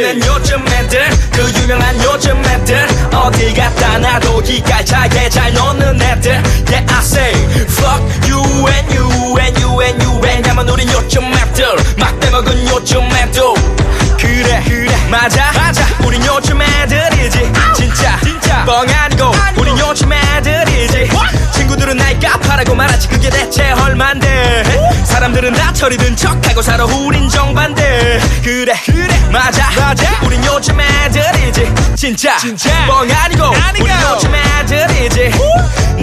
난 요즘 애들 그 유명한 요즘 애들 어딜 갖다 놔도 기깔차게 잘 노는 애들 Yeah I say fuck you and you and you and you 왜냐면 우린 요즘 애들 막 빼먹은 요즘 애들 그래 맞아 우린 요즘 애들이지 진짜 뻥 아니고 우린 요즘 애들이지 친구들은 날 까파라고 말하지 그게 대체 얼만데 사람들은 다 철이든 척하고 살아 우린 정반대 그래 맞아 우린 요즘 애들이지 진짜 뻥 아니고 우린 요즘 애들이지